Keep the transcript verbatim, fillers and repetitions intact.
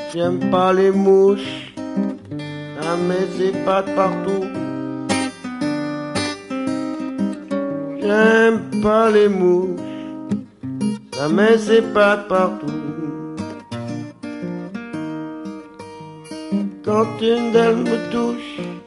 J'aime pas les mouches, ça met ses pattes partout. J'aime pas les mouches, ça met ses pattes partout. Quand une d'elles me touche,